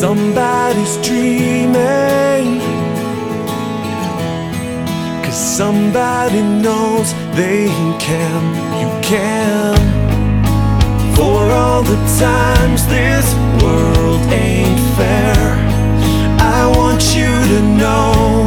Somebody's dreaming, 'cause somebody knows they can. You can. For all the times this world ain't fair, I want you to know